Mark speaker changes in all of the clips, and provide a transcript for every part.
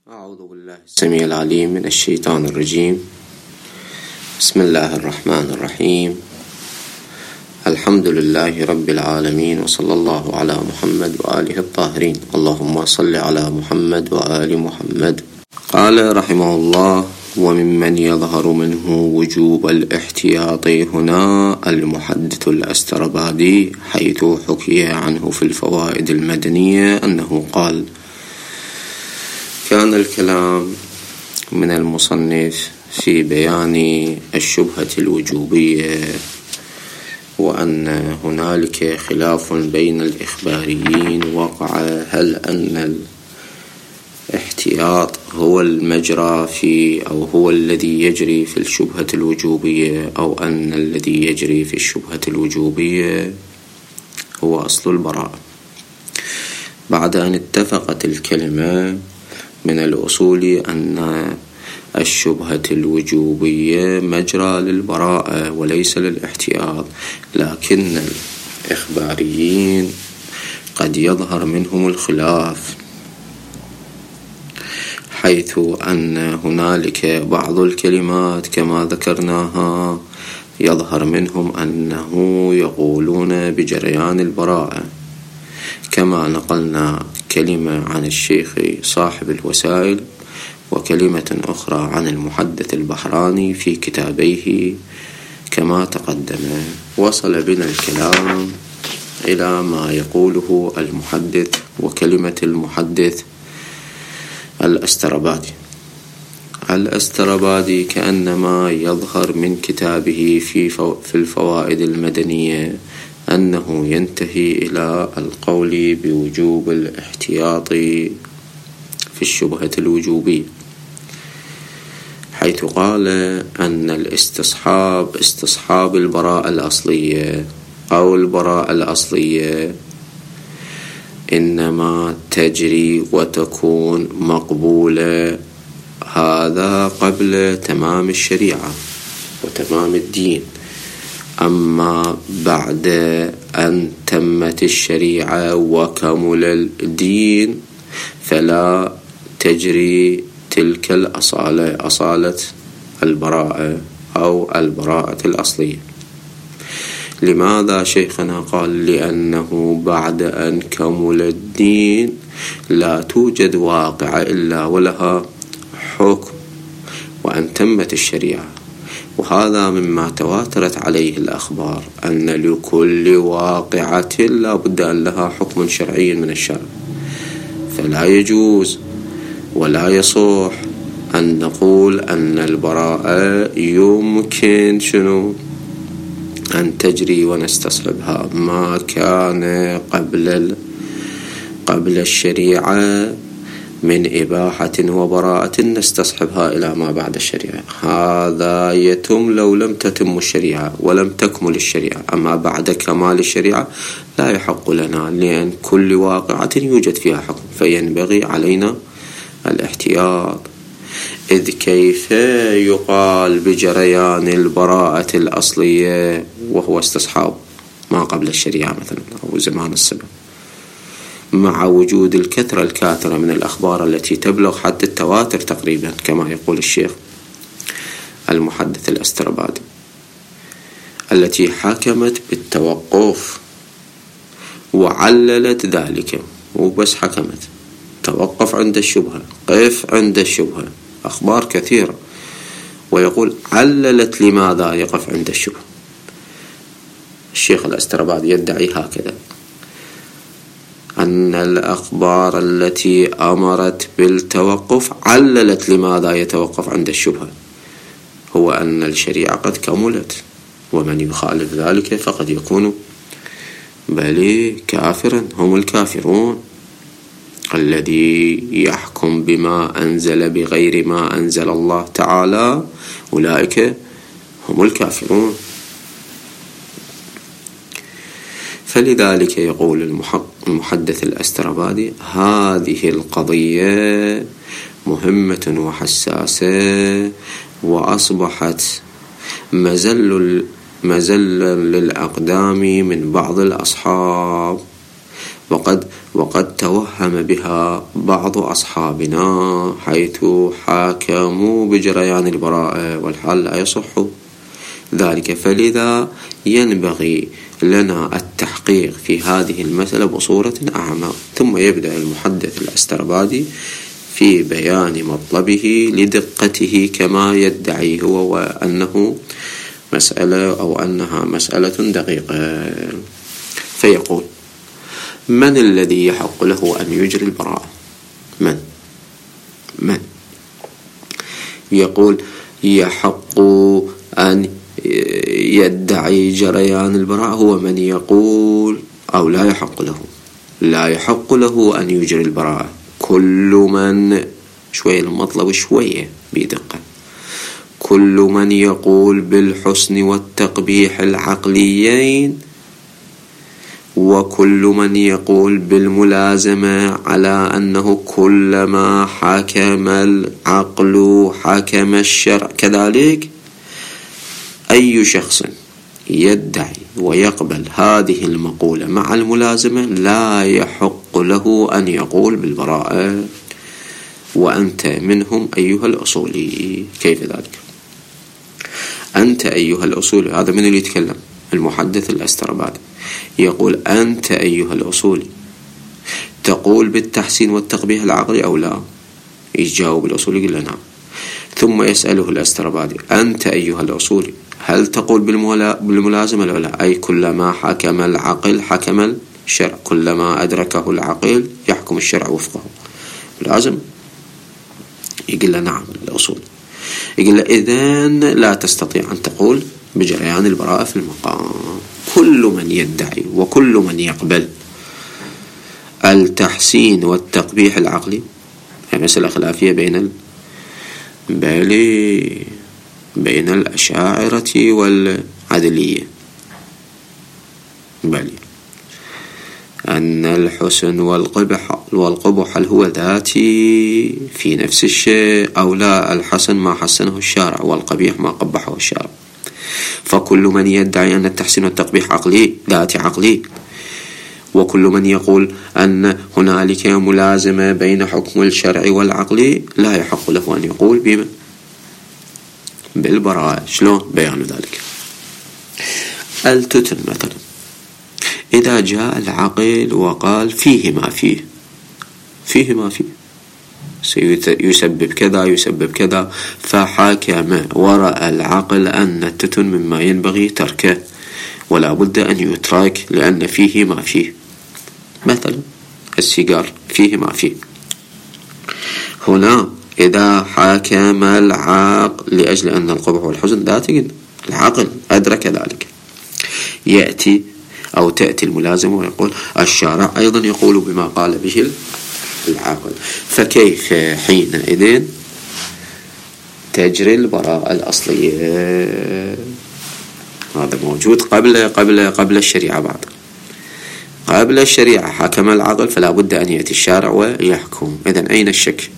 Speaker 1: أعوذ بالله السميع العليم من الشيطان الرجيم. بسم الله الرحمن الرحيم. الحمد لله رب العالمين، وصلى الله على محمد وآله الطاهرين. اللهم صل على محمد وآل محمد. قال رحمه الله: وممن يظهر منه وجوب الاحتياط هنا المحدث الأسترابادي، حيث حكي عنه في الفوائد المدنية أنه قال: كان الكلام من المصنف في بيان الشبهة الوجوبية، وأن هنالك خلاف بين الإخباريين وقع هل أن الاحتياط هو المجرى في أو هو الذي يجري في الشبهة الوجوبية، أو أن الذي يجري في الشبهة الوجوبية هو أصل البراءة. بعد أن اتفقت الكلمة من الأصول أن الشبهة الوجوبية مجرى للبراءة وليس للاحتياط، لكن الإخباريين قد يظهر منهم الخلاف، حيث أن هنالك بعض الكلمات كما ذكرناها يظهر منهم أنه يقولون بجريان البراءة، كما نقلنا كلمة عن الشيخ صاحب الوسائل وكلمة أخرى عن المحدث البحراني في كتابيه كما تقدم. وصل بنا الكلام إلى ما يقوله المحدث وكلمة المحدث الأسترابادي كأنما يظهر من كتابه في الفوائد المدنية أنه ينتهي إلى القول بوجوب الاحتياط في الشبهة الوجوبية، حيث قال أن استصحاب البراءة الأصلية أو البراءة الأصلية إنما تجري وتكون مقبولة، هذا قبل تمام الشريعة وتمام الدين. أما بعد أن تمت الشريعة وكمل الدين فلا تجري تلك أصالة البراءة أو البراءة الأصلية. لماذا شيخنا قال؟ لأنه بعد أن كمل الدين لا توجد واقعة إلا ولها حكم، وأن تمت الشريعة، وهذا مما تواترت عليه الأخبار أن لكل واقعة لا بد أن لها حكم شرعي من الشرع، فلا يجوز ولا يصح أن نقول أن البراءة يمكن أن تجري ونستصحبها. ما كان قبل الشريعة من إباحة وبراءة نستصحبها إلى ما بعد الشريعة، هذا يتم لو لم تتم الشريعة ولم تكمل الشريعة. أما بعد كمال الشريعة لا يحق لنا، لأن كل واقعة يوجد فيها حكم، فينبغي علينا الاحتياط. إذ كيف يقال بجريان البراءة الأصلية وهو استصحاب ما قبل الشريعة مثلا أو زمان السبب، مع وجود الكثرة الكاثرة من الأخبار التي تبلغ حد التواتر تقريبا، كما يقول الشيخ المحدث الأسترابادي، التي حكمت بالتوقف وعللت ذلك. وبس حكمت، توقف عند الشبهة، قف عند الشبهة، أخبار كثيرة، ويقول عللت لماذا يقف عند الشبهة. الشيخ الأسترابادي يدعي هكذا، أن الأخبار التي أمرت بالتوقف عللت لماذا يتوقف عند الشبهة، هو أن الشريعة قد كملت، ومن يخالف ذلك فقد يكون بل كافرا. هم الكافرون، الذي يحكم بما أنزل بغير ما أنزل الله تعالى، أولئك هم الكافرون. فلذلك يقول المحدث الأسترابادي: هذه القضية مهمة وحساسة، وأصبحت مزلا للأقدام من بعض الأصحاب، وقد وقد توهم بها بعض أصحابنا حيث حاكموا بجريان البراءة والحال لا يصح ذلك، فلذا ينبغي لنا التحقيق في هذه المسألة بصورة أعمق. ثم يبدأ المحدث الأسترابادي في بيان مطلبه لدقته كما يدعي هو وأنه مسألة أو أنها مسألة دقيقة. فيقول: من الذي يحق له أن يجري البراءة؟ من يقول يحق أن يدعي جريان البراءة؟ هو من يقول أو لا يحق له أن يجري البراءة كل من، شوية المطلب شوية بدقة، كل من يقول بالحسن والتقبيح العقليين، وكل من يقول بالملازمة على أنه كلما حكم العقل حكم الشرع. كذلك أي شخص يدعي ويقبل هذه المقولة مع الملازمة لا يحق له أن يقول بالبراءة، وأنت منهم أيها الأصولي. كيف ذلك؟ أنت أيها الأصولي، هذا من اللي يتكلم؟ المحدث الأسترابادي يقول: أنت أيها الأصولي تقول بالتحسين والتقبيح العقلي أو لا؟ يجاوب الأصولي يقول: نعم. ثم يسأله الأسترابادي: أنت أيها الأصولي هل تقول بالملازمة أو لا؟ أي كلما حكم العقل حكم الشرع، كلما أدركه العقل يحكم الشرع وفقه، لازم. يقول له: نعم الأصول. يقول له: إذن لا تستطيع أن تقول بجريان البراءة في المقام. كل من يدعي وكل من يقبل التحسين والتقبيح العقلي، هي مسألة خلافية بين الأشاعرة والعدلية، أن الحسن والقبح هل هو ذاتي في نفس الشيء أو لا؟ الحسن ما حسنه الشارع والقبيح ما قبحه الشارع. فكل من يدعي أن التحسين والتقبيح عقلي ذاتي عقلي، وكل من يقول أن هنالك ملازمة بين حكم الشرع والعقلي لا يحق له أن يقول بالبراءة. شلون بيان ذلك؟ التتن مثلا، إذا جاء العقل وقال فيه ما فيه يسبب كذا فحكم ورأى العقل أن التتن مما ينبغي تركه ولا بد أن يترك لأن فيه ما فيه. مثلا السيجار فيه ما فيه. هنا إذا حكم العقل لأجل أن القبح والحزن ذاتي، العقل أدرك ذلك، تأتي الملازمة ويقول الشارع أيضا يقول بما قال به العقل، فكيف حينئذ تجري البراءة الأصلية؟ هذا موجود قبل الشريعة. بعد قبل الشريعة حكم العقل فلا بد أن يأتي الشارع ويحكم. إذن أين الشك؟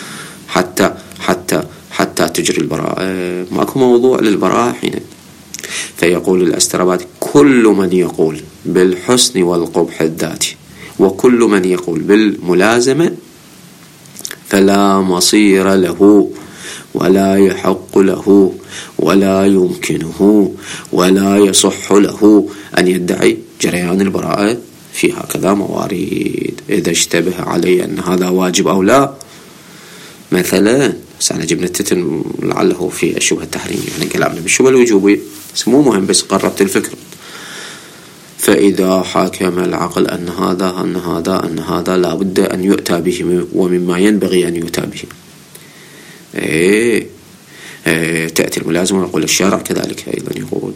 Speaker 1: حتى تجري البراءة، ماكو موضوع للبراءة حين. فيقول الأسترابادي: كل من يقول بالحسن والقبح الذاتي وكل من يقول بالملازمة فلا مصير له ولا يحق له ولا يمكنه ولا يصح له أن يدعي جريان البراءة في هكذا موارد. إذا اشتبه علي أن هذا واجب أو لا، مثلا سأنا جبنا التتن لعله في الشبهة التحريمية، يعني كلامنا بالشبهة الوجوبية، مو مهم بس قربت الفكرة. فإذا حكم العقل أن هذا لا بد أن يؤتى به ومما ينبغي أن يؤتى به، تأتي الملازمة ويقول الشارع كذلك أيضا يقول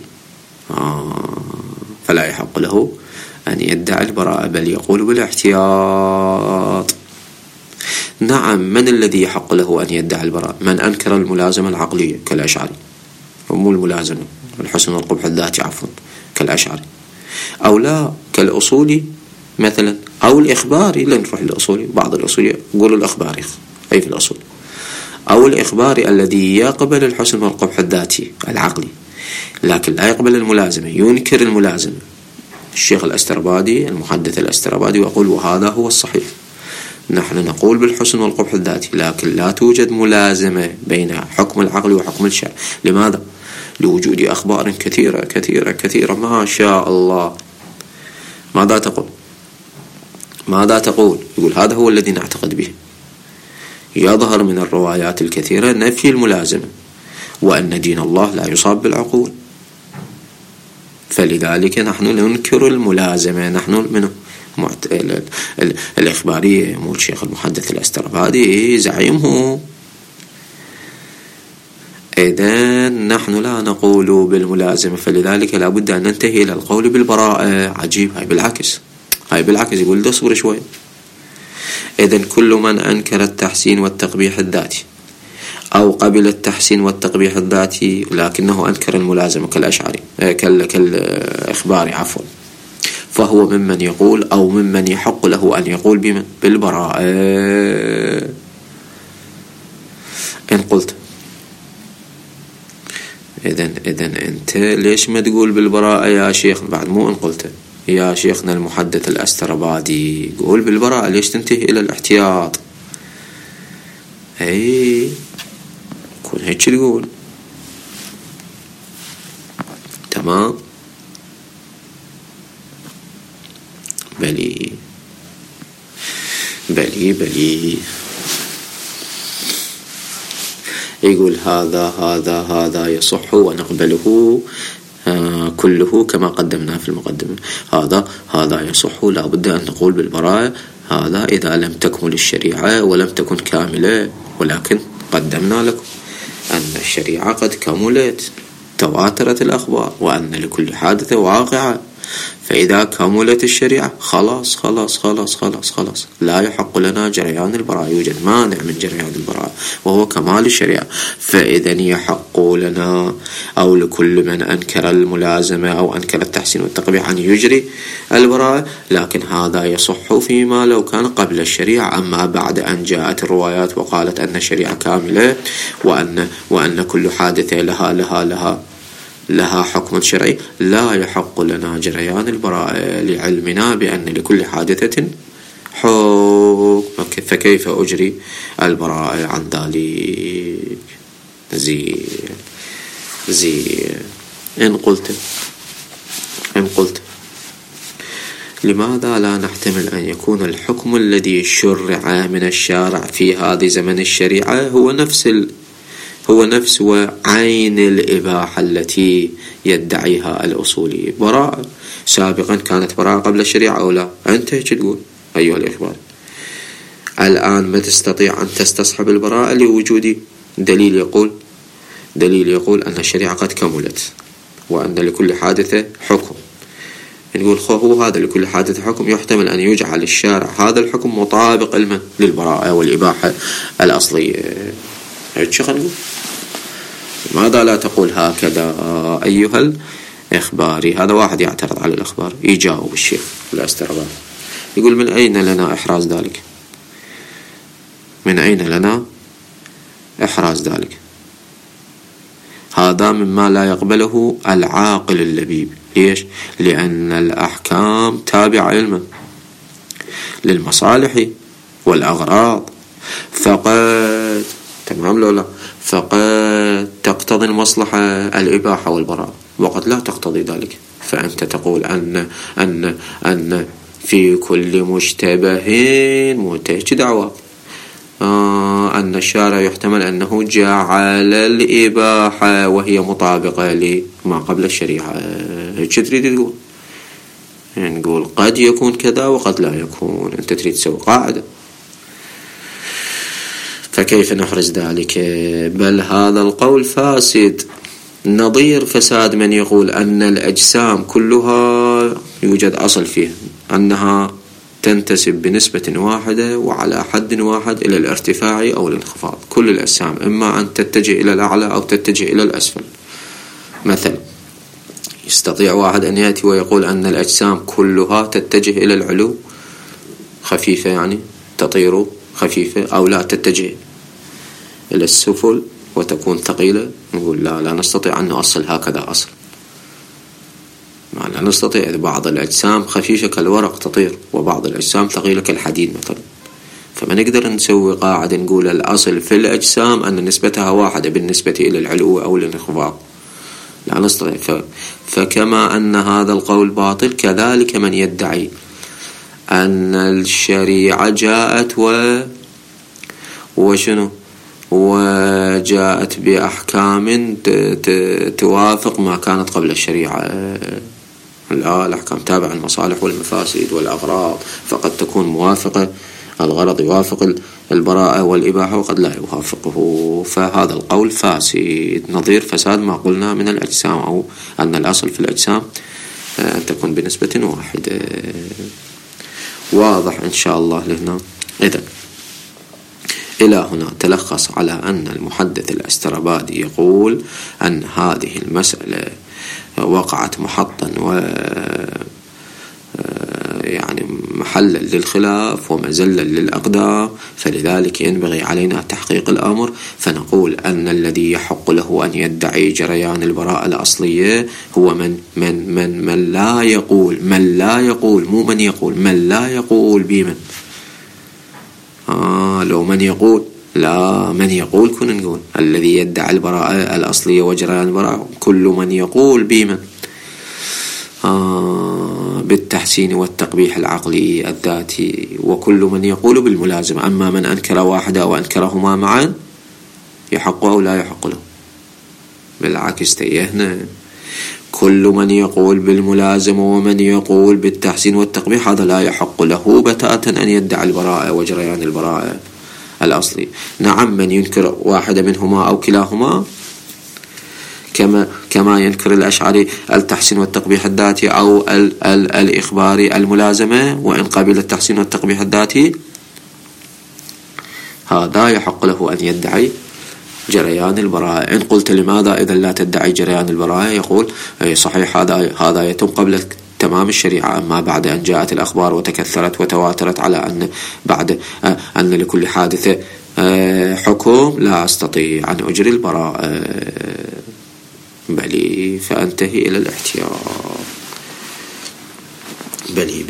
Speaker 1: فلا يحق له أن يدعي البراءة بل يقول بالاحتياط. نعم، من الذي يحق له أن يدعي البراءة؟ من أنكر الملازمة العقلية كالأشعري، مو الملازمة الحسن والقبح الذاتي كالأشعري، أو لا كالأصولي مثلا، أو الإخباري. لن نروح للأصولي، بعض الأصولي يقولوا الإخباري أي في الأصول، أو الإخباري الذي يقبل الحسن والقبح الذاتي العقلي لكن لا يقبل الملازمة، ينكر الملازمة. الشيخ الأسترابادي المحدث الأسترابادي ويقول وهذا هو الصحيح. نحن نقول بالحسن والقبح الذاتي، لكن لا توجد ملازمة بين حكم العقل وحكم الشرع. لماذا؟ لوجود أخبار كثيرة كثيرة كثيرة ما شاء الله. ماذا تقول؟ ماذا تقول؟ يقول هذا هو الذي نعتقد به. يظهر من الروايات الكثيرة نفي الملازمة، وأن دين الله لا يصاب بالعقول، فلذلك نحن ننكر الملازمة. نحن منه الإخبارية مو الشيخ المحدث الأسترابادي زعيمه. إذن نحن لا نقول بالملازمة، فلذلك لا بد أن ننتهي إلى القول بالبراءة. عجيب، هاي بالعكس يقول تصبر شوي. إذن كل من أنكر التحسين والتقبيح الذاتي أو قبل التحسين والتقبيح الذاتي لكنه أنكر الملازمة كالأشعري كالإخباري عفوا، فهو ممن يقول أو ممن يحق له أن يقول بالبراءة. إن قلت إذن أنت ليش ما تقول بالبراءة يا شيخ؟ بعد مو إن قلت يا شيخنا المحدث الأسترابادي قول بالبراءة، ليش تنتهي إلى الاحتياط؟ كون هيك تقول تمام. بلي يقول هذا يصح ونقبله كله كما قدمنا في المقدمة. هذا يصح، لا بد أن نقول بالبراءة. هذا إذا لم تكمل الشريعة ولم تكن كاملة، ولكن قدمنا لكم أن الشريعة قد كملت، تواترت الأخبار، وأن لكل حادثة واقعة. فإذا كملت الشريعة خلاص لا يحق لنا جريان البراءة، يوجد مانع من جريان البراءة وهو كمال الشريعة. فإذا يحق لنا أو لكل من أنكر الملازمة أو أنكر التحسين والتقبيح أن يجري البراءة، لكن هذا يصح فيما لو كان قبل الشريعة. أما بعد أن جاءت الروايات وقالت أن الشريعة كاملة وأن كل حادثة لها حكم شرعي، لا يحق لنا جريان البراءة لعلمنا بأن لكل حادثة حكم. فكيف أجري البراءة عن ذلك؟ زين. إن قلت لماذا لا نحتمل أن يكون الحكم الذي شرع من الشارع في هذا زمن الشريعة هو نفس وعين الإباحة التي يدعيها الأصولي؟ براءة سابقا كانت براءة قبل الشريعة أو لا؟ أنت هيك تقول أيها الإخوان. الآن ما تستطيع أن تستصحب البراءة لوجود دليل يقول أن الشريعة قد كملت وأن لكل حادثة حكم. نقول هو هذا لكل حادثة حكم، يحتمل أن يجعل الشارع هذا الحكم مطابق للبراءة والإباحة الأصلية. هيك نقول. ماذا لا تقول هكذا أيها الإخباري؟ هذا واحد يعترض على الأخبار، يجاوب الشيخ الأسترابادي يقول من أين لنا إحراز ذلك؟ من أين لنا إحراز ذلك؟ هذا مما لا يقبله العاقل اللبيب. ليش؟ لأن الأحكام تابعة علما للمصالح والأغراض، فقد تمام لولا فقد تقتضي المصلحة الإباحة والبراءة، وقد لا تقتضي ذلك. فأنت تقول أن في كل مشتبه متهج دعوة أن الشارع يحتمل أنه جعل الإباحة وهي مطابقة لما قبل الشريعة. هيك تريد تقول؟ نقول قد يكون كذا وقد لا يكون. أنت تريد تسوي قاعدة، فكيف نحرز ذلك؟ بل هذا القول فاسد نظير فساد من يقول أن الأجسام كلها يوجد أصل فيها أنها تنتسب بنسبة واحدة وعلى حد واحد إلى الارتفاع أو الانخفاض. كل الأجسام إما أن تتجه إلى الأعلى أو تتجه إلى الأسفل. مثلا يستطيع واحد أن يأتي ويقول أن الأجسام كلها تتجه إلى العلو خفيفة، يعني تطير خفيفة، أو لا تتجه إلى السفل وتكون ثقيلة. نقول لا نستطيع أن نؤصل هكذا أصل. لا نستطيع. بعض الأجسام خفيفة كالورق تطير، وبعض الأجسام ثقيلة كالحديد مثلا، فما نقدر نسوي قاعدة نقول الأصل في الأجسام أن نسبتها واحدة بالنسبة إلى العلو أو الانخفاض، لا نستطيع. فكما أن هذا القول باطل، كذلك من يدعي أن الشريعة جاءت وشنو وجاءت بأحكام توافق ما كانت قبل الشريعة. لا، الأحكام تابع المصالح والمفاسد والأغراض، فقد تكون موافقة، الغرض يوافق البراءة والإباحة وقد لا يوافقه، فهذا القول فاسد، نظير فساد ما قلنا من الأجسام، أو أن الأصل في الأجسام أن تكون بنسبة واحدة. واضح إن شاء الله لهنا. إذن إلى هنا تلخص على أن المحدث الأسترابادي يقول أن هذه المسألة وقعت محطا يعني محلا للخلاف ومزلا للأقدام، فلذلك ينبغي علينا تحقيق الأمر، فنقول أن الذي يحق له أن يدعي جريان البراءة الأصلية هو من لا يقول، مو من يقول، من لا يقول بمن. لو من يقول، لا، من يقول كنا نقول الذي يدعي البراءة الأصلية وجريان البراءة، كل من يقول بمن بالتحسين والتقبيح العقلي الذاتي، وكل من يقول بالملازمة. أما من أنكر واحدة وأنكرهما معا يحق أو لا يحق له؟ بالعكس تيهنا، كل من يقول بالملازمة ومن يقول بالتحسين والتقبيح هذا لا يحق له بتاتا أن يدعي البراءة وجريان البراءة الأصلي. نعم، من ينكر واحدة منهما أو كلاهما كما ينكر الأشعري التحسين والتقبيح الذاتي أو الإخباري الملازمة، وإن قبل التحسين والتقبيح الذاتي هذا يحق له أن يدعي جريان البراءة. إن قلت لماذا إذا لا تدعي جريان البراءة؟ يقول صحيح هذا يتم قبل تمام الشريعة، أما بعد أن جاءت الأخبار وتكثرت وتواترت على أن بعد أن لكل حادثة حكم لا أستطيع أن أجري البراءة، بلي فأنتهي إلى الاحتياط. بلي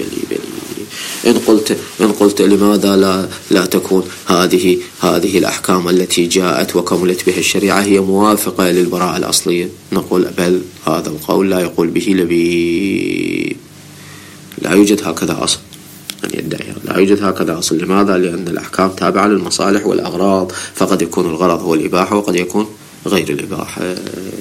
Speaker 1: إن قلت لماذا لا تكون هذه الأحكام التي جاءت وكملت بها الشريعة هي موافقة للبراءة الأصلية؟ نقول بل هذا القول لا يقول به لبيب، لا يوجد هكذا أصل أن يدعي، لا يوجد هكذا أصل. لماذا؟ لأن الأحكام تابعة للمصالح والأغراض، فقد يكون الغرض هو الإباحة وقد يكون غير الإباحة.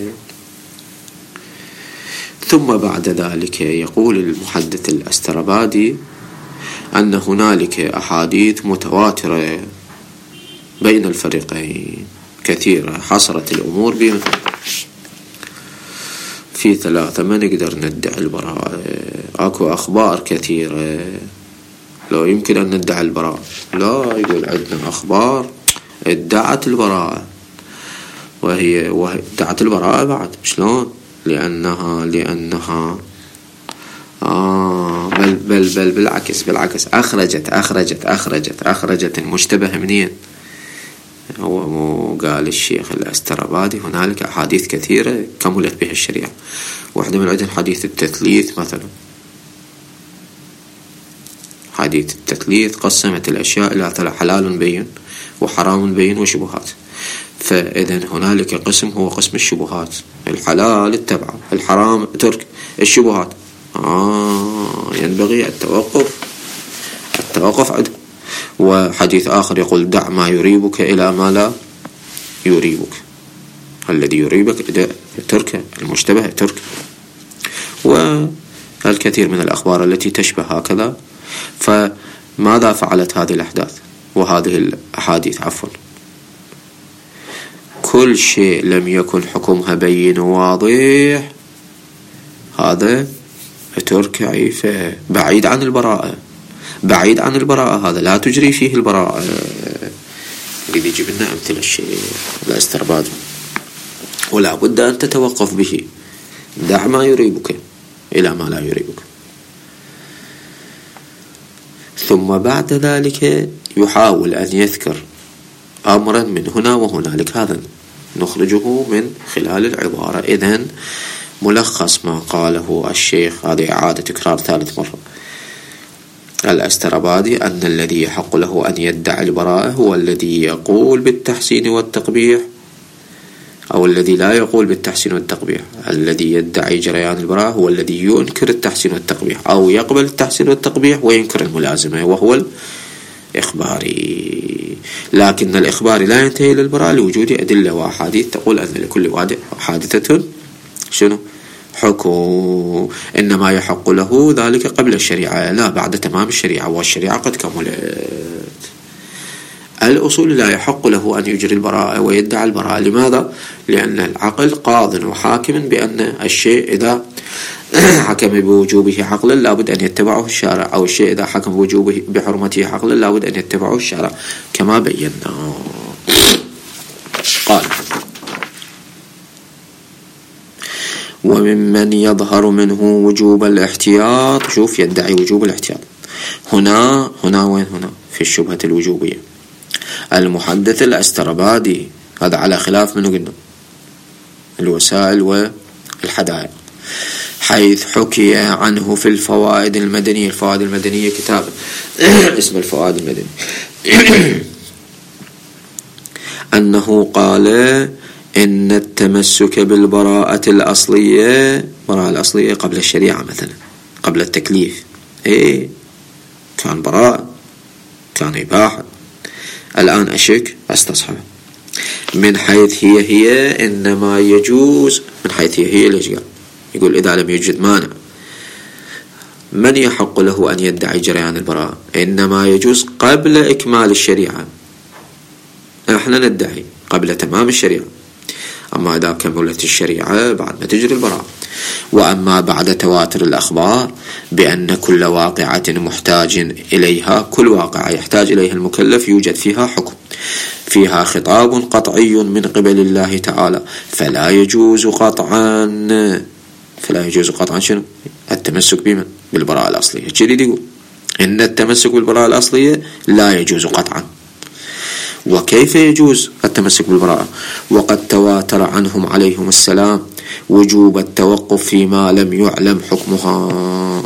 Speaker 1: ثم بعد ذلك يقول المحدث الأسترابادي أن هنالك أحاديث متواترة بين الفريقين كثيرة حصرت الأمور في ثلاثة، ما نقدر ندعي البراءة. أكو أخبار كثيرة لو يمكن أن ندعي البراءة، لا، يقول عندنا أخبار ادعت البراءة، وهي ادعت البراءة بعد شلون؟ لأنها بل بالعكس أخرجت المشتبه منين؟ هو مو قال الشيخ الأسترابادي هنالك أحاديث كثيرة كملت بها الشريعة، واحدة من عندهم حديث التثليث مثلا. حديث التثليث قسمت الأشياء إلى حلال بين وحرام بين وشبهات، فإذن هنالك قسم هو قسم الشبهات، الحلال التبع، الحرام ترك، الشبهات ينبغي التوقف عنده. وحديث آخر يقول دع ما يريبك إلى ما لا يريبك، الذي يريبك تركه، المشتبه تركه. والكثير من الأخبار التي تشبه هكذا. فماذا فعلت هذه الأحداث وهذه الأحاديث كل شيء لم يكن حكمها بين واضح هذا ترك عيفة، بعيد عن البراءة، هذا لا تجري فيه البراءة. الذي يجيب لنا أمثلة الشيء الاسترباد، ولا بد أن تتوقف به، دع ما يريبك إلى ما لا يريبك. ثم بعد ذلك يحاول أن يذكر أمرا من هنا وهنالك، هذا نخرجه من خلال العبارة. إذن ملخص ما قاله الشيخ، هذه إعادة تكرار ثالث مرة، الأسترابادي، أن الذي يحق له أن يدعي البراءة هو الذي يقول بالتحسين والتقبيح، أو الذي لا يقول بالتحسين والتقبيح. الذي يدعي جريان البراءة هو الذي ينكر التحسين والتقبيح، أو يقبل التحسين والتقبيح وينكر الملازمة، وهو الإخباري. لكن الإخباري لا ينتهي إلى البراءة لوجود أدلة وأحاديث تقول أن لكل حادثة شنو؟ حكم، إنما يحق له ذلك قبل الشريعة لا بعد تمام الشريعة، والشريعة قد كملت. الأصول لا يحق له أن يجري البراءة ويدعي البراءة. لماذا؟ لأن العقل قاض وحاكم بأن الشيء إذا حكم بوجوبه عقلا لابد أن يتبعه الشارع، أو الشيء إذا حكم بوجوبه بحرمته عقلا لابد أن يتبعه الشارع كما بينا. قال: وممن يظهر منه وجوب الاحتياط. شوف، يدعي وجوب الاحتياط هنا وين؟ هنا في الشبهة الوجوبية. المحدث الأسترابادي، هذا على خلاف منه قلنا الوسائل والحدائق، حيث حكي عنه في الفوائد المدنية. الفوائد المدنية كتاب اسم الفوائد المدني أنه قال إن التمسك بالبراءة الأصلية، براءة الأصلية قبل الشريعة مثلا، قبل التكليف، كان براءة، كان إباحة، الآن أشك أستصحب. من حيث هي إنما يجوز، من حيث هي ليش قال؟ يقول إذا لم يوجد مانع. من يحق له أن يدعي جريان البراءة؟ إنما يجوز قبل إكمال الشريعة. احنا ندعي قبل تمام الشريعة، أما إذا كملت الشريعة بعد ما تجري البراءة. وأما بعد تواتر الأخبار بأن كل واقعة محتاج إليها، كل واقعة يحتاج إليها المكلف يوجد فيها حكم، فيها خطاب قطعي من قبل الله تعالى، فلا يجوز قطعا شنو؟ التمسك بمن؟ بالبراءة الأصلية. جديد يقول إن التمسك بالبراءة الأصلية لا يجوز قطعا. وكيف يجوز التمسك بالبراءة وقد تواتر عنهم عليهم السلام وجوب التوقف فيما لم يعلم حكمها؟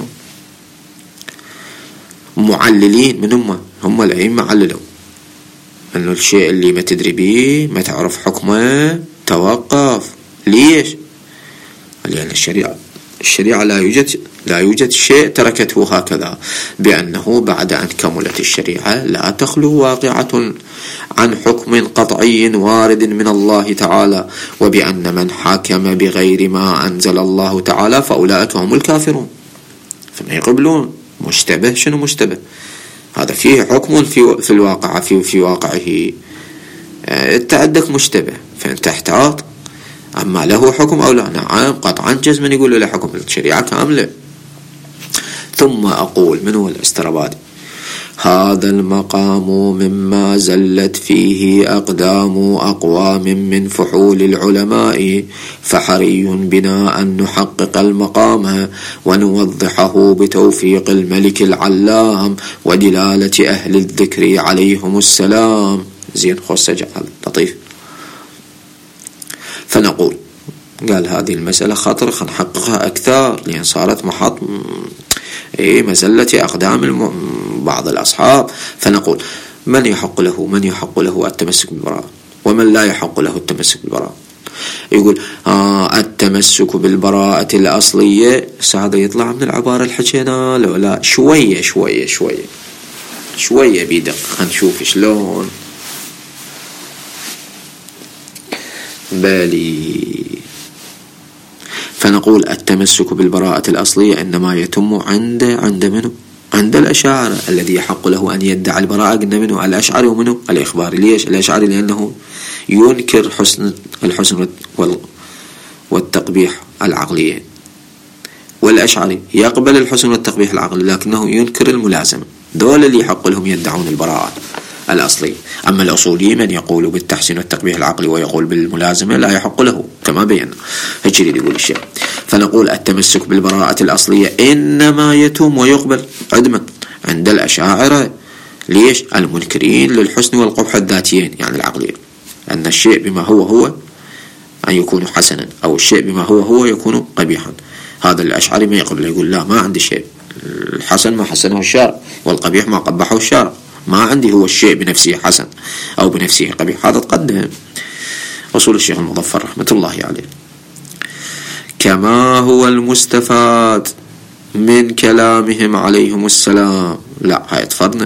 Speaker 1: معللين من هم الأئمة عللوا أنه الشيء اللي ما تدري به ما تعرف حكمه توقف. ليش؟ لأن الشريعة لا يوجد شيء تركته هكذا، بأنه بعد أن كملت الشريعة لا تخلو واقعة عن حكم قطعي وارد من الله تعالى، وبأن من حكم بغير ما أنزل الله تعالى فأولئك هم الكافرون. فما يقبلون مشتبه. شنو مشتبه؟ هذا فيه حكم في الواقع، في واقعه انت عندك مشتبه فانت احتاط. أما له حكم أو لا؟ نعم قطعا جزما يقول له حكم الشريعة كاملة. ثم أقول من هو الأسترابادي: هذا المقام مما زلت فيه أقدام أقوام من فحول العلماء، فحري بنا أن نحقق المقام ونوضحه بتوفيق الملك العلام ودلالة أهل الذكر عليهم السلام. زين، خوش هذا لطيف. فنقول قال هذه المسألة خطر، نحققها أكثر لأن صارت محط مزلة أقدام بعض الأصحاب. فنقول من يحق له التمسك بالبراءة ومن لا يحق له التمسك بالبراءة؟ يقول التمسك بالبراءة الأصلية. هذا يطلع من العبارة الحكينا لو لا شوية بيدق، هنشوف شلون بالي. فنقول التمسك بالبراءة الأصلية إنما يتم عند منه؟ عند الأشاعرة. الذي يحق له أن يدعي البراءة قلنا منه الأشعري ومنه الإخباري. ليش الأشعري؟ لأنه ينكر الحسن والتقبيح العقليين، والأشعري يقبل الحسن والتقبيح العقلي لكنه ينكر الملازمة. دول اللي يحق لهم يدعون البراءة الأصلي. أما الأصولي من يقول بالتحسين والتقبيح العقلي ويقول بالملازمة لا يحق له كما بينا. هكذا يقول الشيء. فنقول التمسك بالبراءة الأصلية إنما يتم ويقبل عند الأشاعرة. ليش؟ المنكرين للحسن والقبح الذاتيين يعني العقلية، أن الشيء بما هو أن يكون حسنا، أو الشيء بما هو يكون قبيحا. هذا الأشعري ما يقبل، يقول لا، ما عندي شيء، الحسن ما حسنه الشارع والقبيح ما قبحه الشارع، ما عندي هو الشيء بنفسه حسن أو بنفسه قبيح. هذا تقدم أصول الشيخ المظفر رحمة الله عليه. كما هو المستفاد من كلامهم عليهم السلام. لا، هاي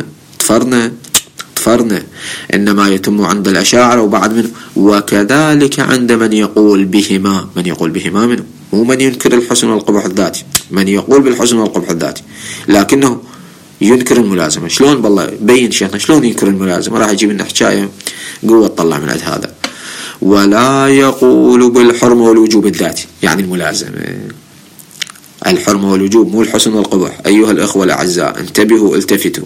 Speaker 1: تفرنا إنما يتم عند الأشاعرة وبعد منه. وكذلك عند من يقول بهما. من يقول بهما منه؟ مو من ينكر الحسن والقبح الذاتي، من يقول بالحسن والقبح الذاتي لكنه ينكر الملازمة. شلون؟ بالله بين شيخنا شلون ينكر الملازمة. راح يجيب لنا حكاية قوة تطلع من عند هذا. ولا يقول بالحرمة والوجوب الذاتي، يعني الملازمة، الحرمة والوجوب مو الحسن والقبح. أيها الأخوة الأعزاء انتبهوا، التفتوا.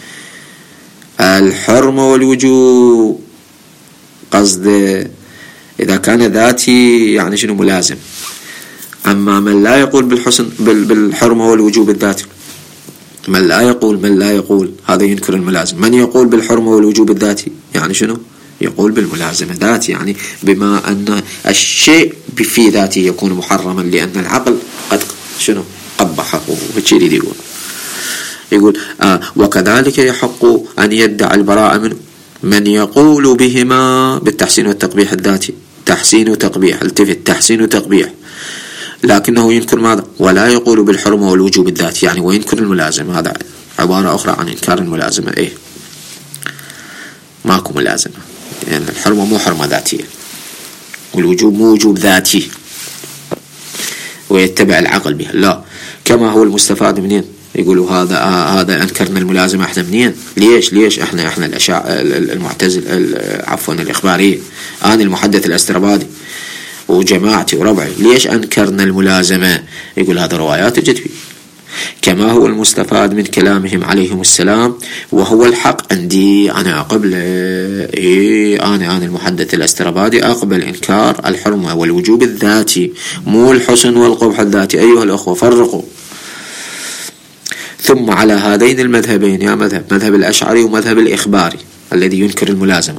Speaker 1: الحرمة والوجوب قصد إذا كان ذاتي يعني شنو؟ ملازم. أما من لا يقول بالحرمة والوجوب الذاتي، من لا يقول هذا ينكر الملازم. من يقول بالحرمة والوجوب الذاتي يعني شنو؟ يقول بالملازمة ذاتي، يعني بما أن الشيء في ذاته يكون محرما لأن العقل قد شنو؟ قبحه. وكذي يقول وكذلك يحق أن يدعي البراءة منه من يقول بهما بالتحسين والتقبيح الذاتي. تحسين وتقبيح، التفت، تحسين وتقبيح، لكنه ينكر ماذا؟ ولا يقول بالحرمة والوجوب الذاتي، يعني وينكر الملازمة. هذا عبارة أخرى عن إنكار الملازمة. إيه؟ ماكو ملازمة، يعني الحرمة مو حرمة ذاتية والوجوب مو وجوب ذاتي ويتبع العقل بها. لا. كما هو المستفاد منين؟ يقولوا هذا أنكرنا الملازمة. احنا منين؟ ليش احنا المعتزل عفوا الإخبارية، أنا المحدث الأسترابادي وجماعتي وربعي، ليش أنكرنا الملازمة؟ يقول هذا روايات جت فيه. كما هو المستفاد من كلامهم عليهم السلام وهو الحق عندي أنا أقبل. أنا المحدث الأسترابادي أقبل إنكار الحرمة والوجوب الذاتي، مو الحسن والقبح الذاتي. أيها الأخوة فرقوا. ثم على هذين المذهبين، يا مذهب الأشعري ومذهب الإخباري الذي ينكر الملازمة،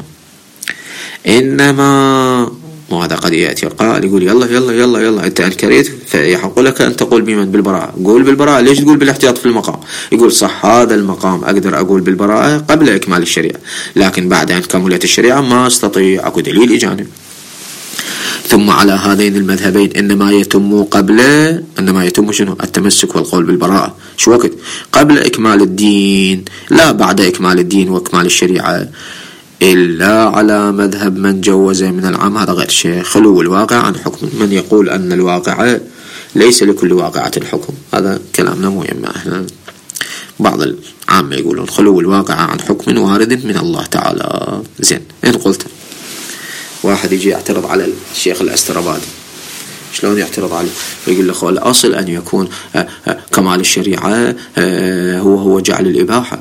Speaker 1: إنما وهذا قد يأتي قائل يقول يلا أنت أنكرت فيحق لك أن تقول بمن؟ بالبراءة. قول بالبراءة. ليش تقول بالاحتياط في المقام؟ يقول صح، هذا المقام أقدر أقول بالبراءة قبل إكمال الشريعة، لكن بعد أن كملت الشريعة ما أستطيع، أكو دليل إجانب. ثم على هذين المذهبين إنما يتم شنو؟ التمسك والقول بالبراءة. شو وقت؟ قبل إكمال الدين، لا بعد إكمال الدين وإكمال الشريعة، إلا على مذهب من جوز من العام. هذا غير شيء، خلو الواقع عن حكم. من يقول أن الواقع ليس لكل واقعة الحكم، هذا كلامنا مو يما احنا. بعض العامة يقولون خلو الواقع عن حكم وارد من الله تعالى. زين، إن قلت واحد يجي يعترض على الشيخ الأسترابادي، شلون يعترض عليه؟ يقول له الأصل أن يكون كمال الشريعة هو جعل الإباحة.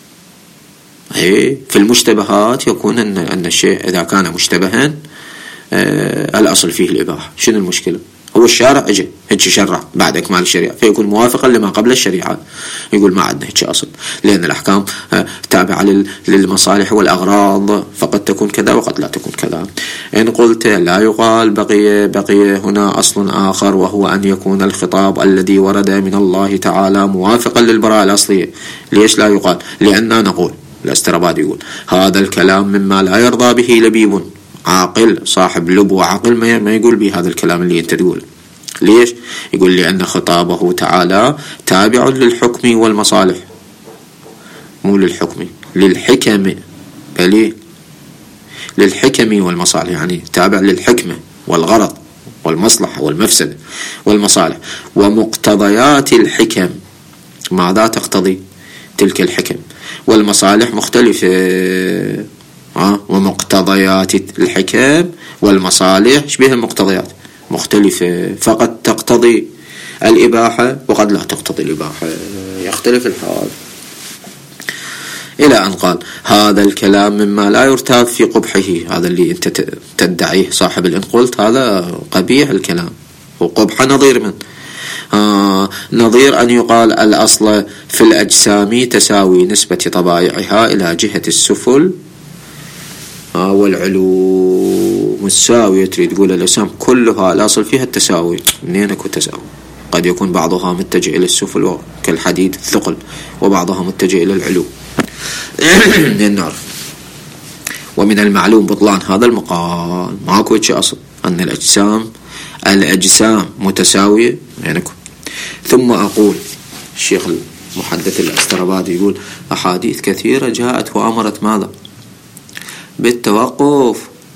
Speaker 1: في المشتبهات يكون أن الشيء إذا كان مشتبها الأصل فيه الإباحة. شنو المشكلة؟ هو الشارع اجى شرع بعد إكمال الشريعة فيكون موافقا لما قبل الشريعة. يقول ما عندنا هيك أصل، لأن الأحكام تابعة للمصالح والأغراض، فقد تكون كذا وقد لا تكون كذا. إن قلت لا يقال بقي هنا أصل آخر، وهو أن يكون الخطاب الذي ورد من الله تعالى موافقا للبراءة الأصلية. ليش لا يقال؟ لأننا نقول، الأسترابادي يقول هذا الكلام مما لا يرضى به لبيب عاقل، صاحب لب وعقل ما يقول به هذا الكلام اللي أنت تقول. ليش؟ يقول لأن خطابه تعالى تابع للحكم والمصالح، مو للحكم، للحكم، بل للحكم والمصالح، يعني تابع للحكمة والغرض والمصلحة والمفسد والمصالح. ومقتضيات الحكم ماذا تقتضي تلك الحكم؟ والمصالح مختلفة. ومقتضيات الحكم والمصالح شبه المقتضيات مختلفة، فقد تقتضي الإباحة وقد لا تقتضي الإباحة، يختلف الحال. إلى أن قال هذا الكلام مما لا يرتاب في قبحه. هذا اللي أنت تدعيه صاحب الإن قلت هذا قبيح الكلام، وقبح نظير من نظير أن يقال الأصل في الأجسام تساوي نسبة طبائعها إلى جهة السفل والعلو متساوية تريد تقول الأجسام كلها الأصل فيها التساوي، منين أكو تساوي؟ قد يكون بعضها متجه إلى السفل كالحديد الثقل، وبعضها متجه إلى العلو. نعرف. ومن المعلوم بطلان هذا المقال، ماكو شيء أصل أن الأجسام متساوية بينكم. ثم أقول الشيخ المحدث الأسترابادي يقول أحاديث كثيرة جاءت وأمرت ماذا؟ بالتوقف.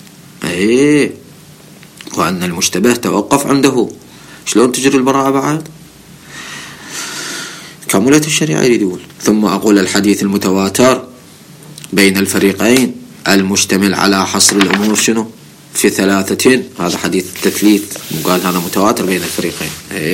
Speaker 1: وأن المشتبه توقف عنده. شلون تجري البراءة بعد؟ كملت الشريعة يريد يقول. ثم أقول الحديث المتواتر بين الفريقين المشتمل على حصر الأمور شنو؟ في 3. هذا حديث التثليث، وقال هذا متواتر بين الفريقين.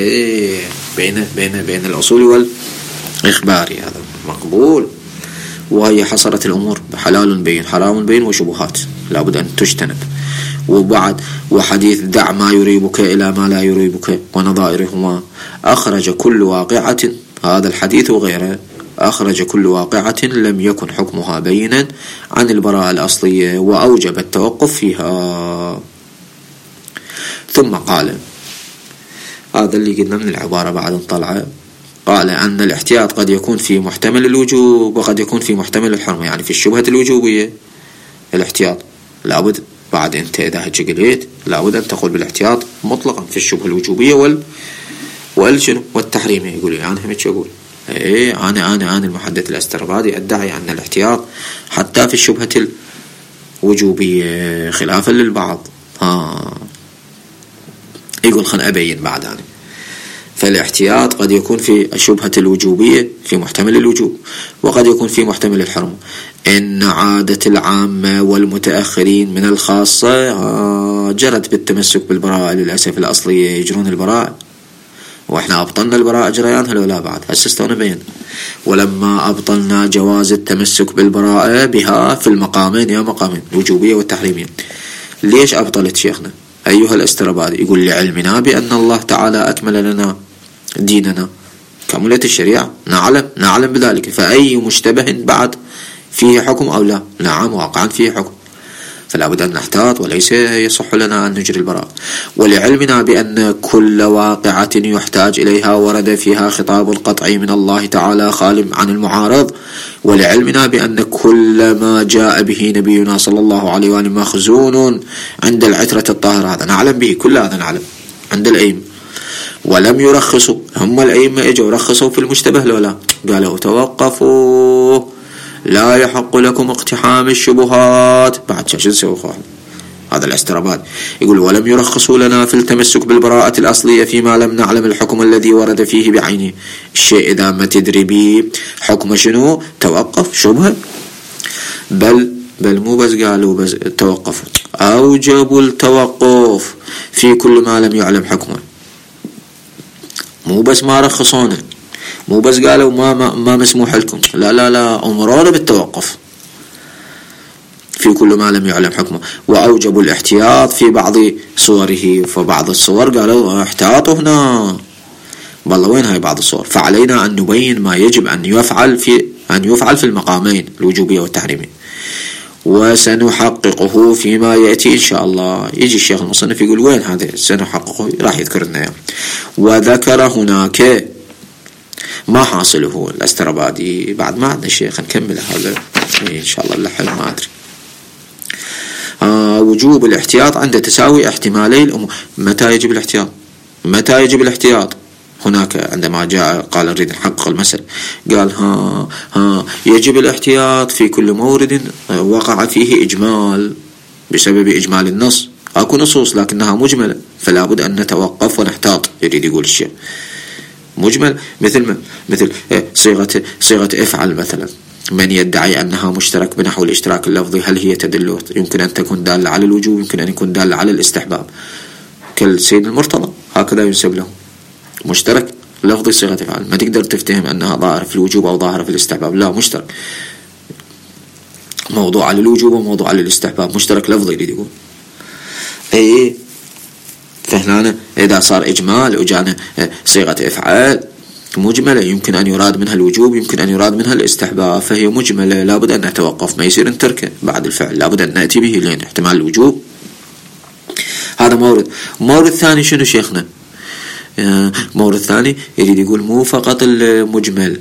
Speaker 1: بين الأصول والإخبار، هذا مقبول. وهي حصرت الأمور بحلال بين، حرام بين، وشبهات لابد أن تجتنب. وبعد وحديث دع ما يريبك إلى ما لا يريبك ونظائرهما، أخرج كل واقعة، هذا الحديث وغيره، أخرج كل واقعة لم يكن حكمها بينا عن البراءة الأصلية وأوجب التوقف فيها. ثم قال، هذا اللي قلنا من العبارة بعد نطلعه، قال أن الاحتياط قد يكون في محتمل الوجوب وقد يكون في محتمل الحرمة، يعني في الشبهة الوجوبية الاحتياط لابد، بعد أنت إذا هيك قلت لابد أن تقول بالاحتياط مطلقا في الشبهة الوجوبية والتحريمية. يقول أنا هم أقول أنا المحدث الأسترابادي أدعي أن الاحتياط حتى في الشبهة الوجوبية خلافا للبعض. يقول خلنا أبين بعد أنا. فالاحتياط قد يكون في الشبهة الوجوبية في محتمل الوجوب، وقد يكون في محتمل الحرمة. إن عادة العامة والمتأخرين من الخاصة جرت بالتمسك بالبراءة للأسف الأصلية، يجرون البراءة، وإحنا أبطلنا البراءة جريانها لو لا بعد هسه بين. ولما أبطلنا جواز التمسك بالبراءة بها في المقامين، يا مقامين الوجوبية والتحريمية. ليش أبطلت شيخنا أيها الأسترابادي؟ يقول لعلمنا بأن الله تعالى أكمل لنا ديننا، كملت الشريعة، نعلم بذلك. فأي مشتبه بعد فيه حكم أو لا؟ نعم واقعا فيه حكم، فلا بد أن نحتاط، وليس يصح لنا أن نجري البراءة. ولعلمنا بأن كل واقعة يحتاج إليها ورد فيها خطاب قطعي من الله تعالى خال عن المعارض. ولعلمنا بأن كل ما جاء به نبينا صلى الله عليه وآله مخزون عند العترة الطاهرة، هذا نعلم به، كل هذا نعلم عند الأئمة. ولم يرخصوا، هم الأئمة اجوا رخصوا في المشتبه لو لا؟ قالوا توقفوا، لا يحق لكم اقتحام الشبهات. بعد شو نسوي اخوان؟ هذا الاستراباد يقول ولم يرخصوا لنا في التمسك بالبراءة الأصلية فيما لم نعلم الحكم الذي ورد فيه بعينه. الشيء إذا ما تدري به حكم شنو توقف شبهة. بل مو بس قالوا بس توقفوا، أوجبوا التوقف في كل ما لم يعلم حكمه. مو بس ما رخصونا، مو بس قالوا ما مسموح لكم، لا أمرونا بالتوقف في كل ما لم يعلم حكمه. وأوجبوا الاحتياط في بعض صوره، فبعض الصور قالوا احتياطوا هنا، والله وين هاي بعض الصور؟ فعلينا أن نبين ما يجب أن يفعل في المقامين الوجوبية والتحريمية، وسنحققه فيما يأتي إن شاء الله. يجي الشيخ المصنف يقول وين هذا سنحققه؟ راح يذكر لنا يعني. وذكر هناك ما حاصله الأسترابادي، بعد ما عندنا الشيخ نكمل هذا إن شاء الله اللحظة ما أدري. وجوب الاحتياط عند تساوي احتمالي الأمور. متى يجب الاحتياط؟ هناك عندما جاء قال نريد نحقق المسألة، قال يجب الاحتياط في كل مورد وقع فيه إجمال بسبب إجمال النص. أكو نصوص لكنها مجملة، فلا بد أن نتوقف ونحتاط. يريد يقول الشيء مجمل، مثل صيغة افعل مثلا، من يدعي أنها مشترك بنحو الاشتراك اللفظي، هل هي تدل؟ يمكن أن تكون دالة على الوجوب، يمكن أن يكون دالة على الاستحباب، كالسيد المرتضى هكذا ينسب له مشترك لفظي صيغة افعل. ما تقدر تفتهم أنها ظاهرة في الوجوب أو ظاهرة في الاستحباب، لا، مشترك، موضوع على الوجوب وموضوع على الاستحباب، مشترك لفظي يريد يقول. فهنا إذا صار إجمال وجانا صيغة افعال مجملة، يمكن أن يراد منها الوجوب، يمكن أن يراد منها الاستحباب، فهي مجملة، لابد أن نتوقف، ما يصير نتركه بعد الفعل، لابد أن نأتي به لين احتمال الوجوب
Speaker 2: هذا مورد ثاني شنو شيخنا؟ مورد ثاني يريد يقول مو فقط المجمل،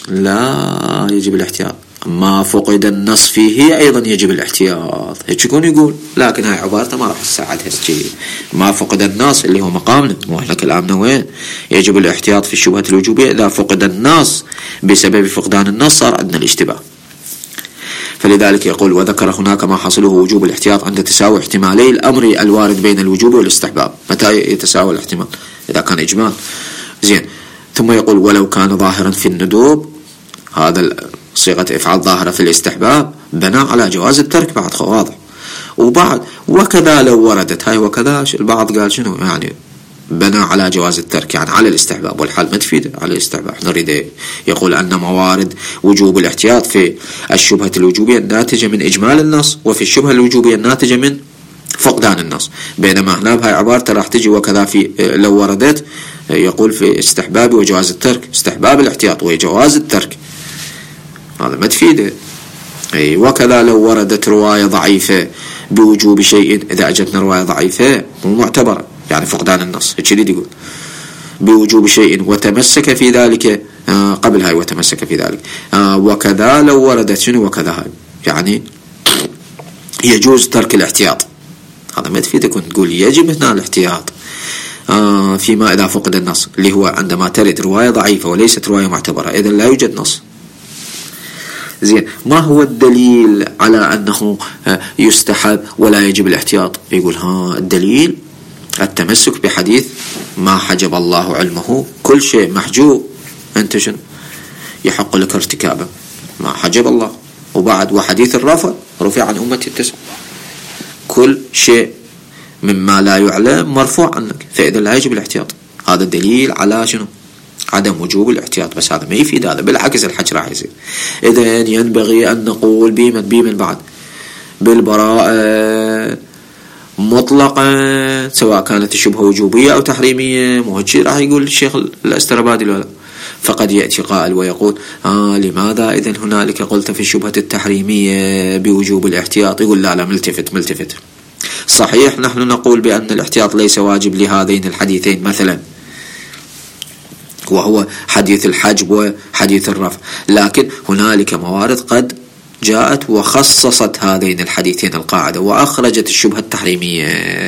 Speaker 2: لا يجب الاحتياط، ما فقد النص فيه أيضا يجب الاحتياط، هيك يكون يقول. لكن هاي عبارته ما راح تساعد هسه. ما فقد النص اللي هو مقامنا، واحنا كلامنا وين؟ يجب الاحتياط في الشبهة الوجوبية إذا فقد النص، بسبب فقدان النص صار عندنا الاشتباه. فلذلك يقول وذكر هناك ما حصله وجوب الاحتياط عند تساوي احتمالي الأمر الوارد بين الوجوب والاستحباب. متى يتساوى الاحتمال؟ إذا كان إجمال. زين. ثم يقول ولو كان ظاهرا في الندوب، هذا صيغة إفعال ظاهرة في الاستحباب، بنى على جواز الترك بعد واضح. وبعد وكذا لو وردت، هاي وكذا البعض قال شنو يعني بنى على جواز الترك، يعني على الاستحباب، والحال ما تفيد على الاستحباب. نريد يقول أن موارد وجوب الاحتياط في الشبهة الوجوبية الناتجة من إجمال النص، وفي الشبهة الوجوبية الناتجة من فقدان النص. بينما هنا بهاي عبارة راح تجي وكذا في لو وردت، يقول في استحباب وجواز الترك، استحباب الاحتياط وجواز الترك، هذا ما تفيده. وكذا لو وردت رواية ضعيفة بوجوب شيء، إذا أجتنا رواية ضعيفة مو معتبرة، يعني فقدان النص، هيك يقول بوجوب شيء وتمسك في ذلك، قبل هاي وتمسك في ذلك، وكذا لو وردت شنو وكذا، هاي يعني يجوز ترك الاحتياط. هذا ما تفيدك كنت تقول يجب هنا الاحتياط فيما إذا فقد النص، اللي هو عندما ترد رواية ضعيفة وليست رواية معتبرة، إذن لا يوجد نص. زين. ما هو الدليل على أنه يستحب ولا يجب الاحتياط؟ يقول الدليل التمسك بحديث ما حجب الله علمه، كل شيء محجوب أنت شنو يحق لك ارتكابه، ما حجب الله. وبعد وحديث الرفع رفع عن أمتي التسع، كل شيء مما لا يعلم مرفوع عنك، فإذا لا يجب الاحتياط. هذا الدليل على شنو؟ عدم وجوب الاحتياط. بس هذا ما يفيد، هذا بالعكس الحج راح يصير. إذن ينبغي أن نقول بمن بعد بالبراءة مطلقا، سواء كانت الشبهة وجوبية أو تحريمية. مو هيك راح يقول الشيخ الأسترابادي ولا؟ فقد يأتي قائل ويقول لماذا إذن هنالك قلت في الشبهة التحريمية بوجوب الاحتياط؟ يقول لا ملتفت. صحيح نحن نقول بأن الاحتياط ليس واجب لهذين الحديثين مثلا، وهو حديث الحجب وحديث الرفع، لكن هنالك موارد قد جاءت وخصصت هذين الحديثين القاعدة وأخرجت الشبهة التحريمية.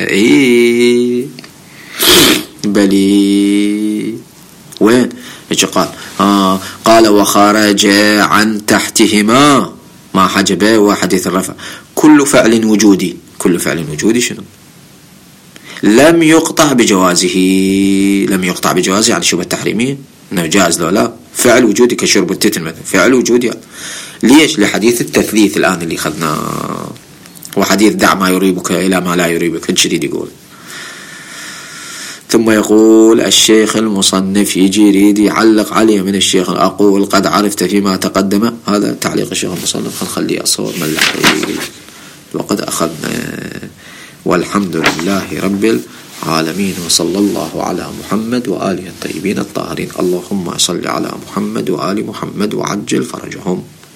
Speaker 2: بلي وين؟ ايش قال؟ قال وخرج عن تحتهما ما حجبه وحديث الرفع كل فعل وجودي. كل فعل وجودي شنو؟ لم يقطع بجوازه. لم يقطع بجوازه يعني شبهة تحريمية، انه جائز لو لا. فعل وجودي كشرب التتن مثلا، فعل وجودي. ليش؟ لحديث التثليث الآن اللي خذناه، وحديث دع ما يريبك إلى ما لا يريبك، الشديد يقول. ثم يقول الشيخ المصنف يجي يريد يعلق عليه من الشيخ، أقول قد عرفت فيما تقدم. هذا تعليق الشيخ المصنف، خليه أصور من الحقيقي وقد أخذنا. والحمد لله رب العالمين، وصلى الله على محمد وآله الطيبين الطاهرين. اللهم صل على محمد وآل محمد وعجل فرجهم.